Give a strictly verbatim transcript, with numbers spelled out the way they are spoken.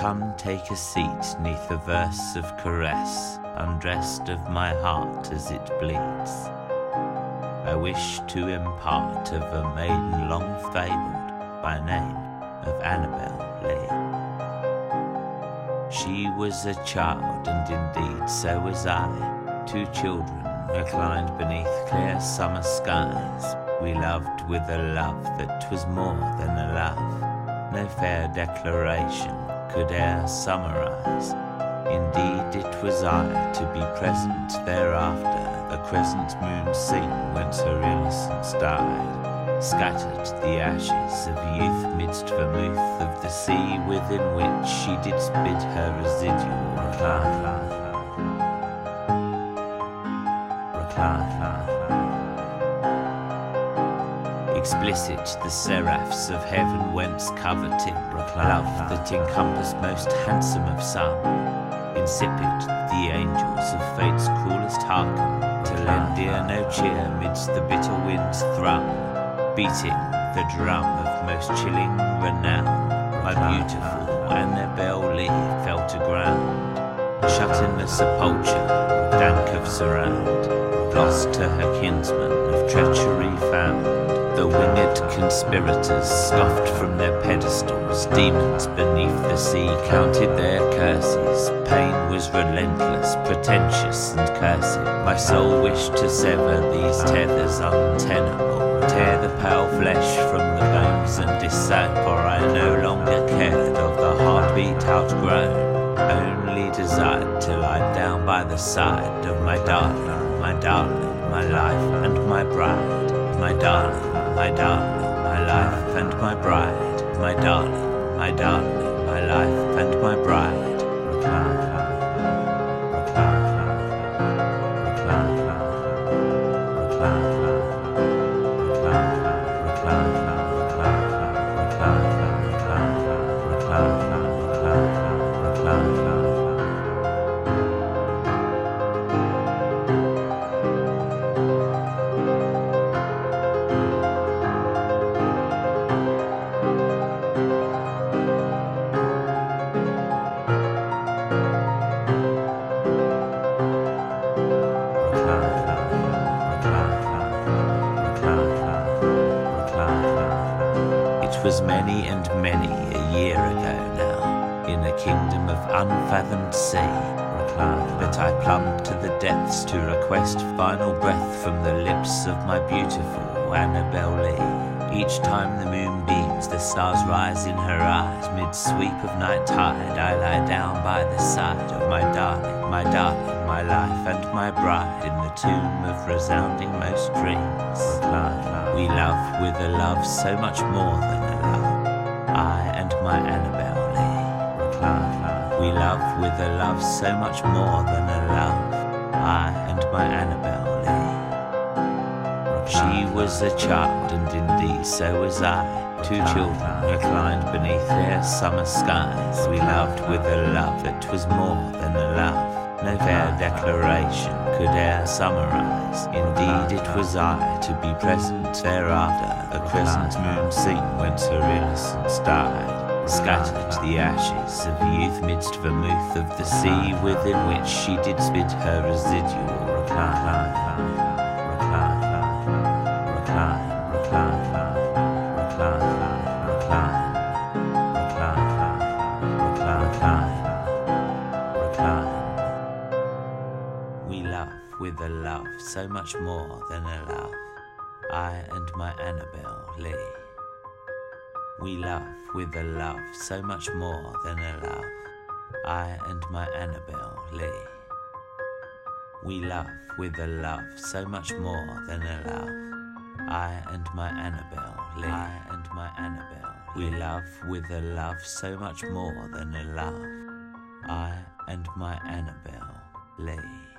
Come take a seat neath a verse of caress, undressed of my heart as it bleeds. I wish to impart of a maiden long fabled by name of Annabel Lee. She was a child, and indeed so was I, two children reclined beneath clear summer skies. We loved with a love that was more than a love, no fair declaration could e'er summarize. Indeed it was I to be present thereafter, the crescent moon seen whence her innocence died, scattered the ashes of youth midst vermouth of the sea within which she did spid her residual recline. Explicit the seraphs of heaven whence coveting love that encompassed most handsome of some, insipid the angels of fate's cruelest hearken to lend ear no cheer midst the bitter wind's thrum, beating the drum of most chilling renown. My beautiful Annabel Lee fell to ground, shut in the sepulchre dank of surround, lost to her kinsmen of treachery found. The winged conspirators scoffed from their pedestals, demons beneath the sea counted their curses. Pain was relentless, pretentious and cursed. My soul wished to sever these tethers untenable, tear the pale flesh from the bones and disown, for I no longer cared of the heartbeat outgrown, only desired to lie down by the side of my darling, my darling, my life and my bride. My darling, my darling, my life and my bride. My darling, my darling, my life and my bride. Recline, recline, recline, recline, recline, recline, was many and many a year ago now, in a kingdom of unfathomed sea, that I plumbed to the depths to request final breath from the lips of my beautiful Annabel Lee. Each time the moon beams, the stars rise in her eyes, mid-sweep of night tide I lie down by the side of my darling, my darling, my life and my bride, in the tomb of resounding most dreams. We love with a love so much more than a love, I and my Annabel Lee. We love with a love so much more than a love, I and my Annabel Lee. She was a child, and indeed so was I, two children reclined beneath their summer skies. We loved with a love that was more than a love, no fair declaration could e'er summarize. Indeed it was I to be present thereafter, the crescent moon seen whence her innocence died, scattered the ashes of youth midst vermouth of the sea within which she did spid her residual recline. Recline, recline, recline, recline, recline, recline, recline, recline. We love with a love so much more than a love, I and my Annabel Lee. We love with a love so much more than a love, I and my Annabel Lee. We love with a love so much more than a love, I and my Annabel Lee. I and my Annabel. We love with a love so much more than a love, I and my Annabel Lee.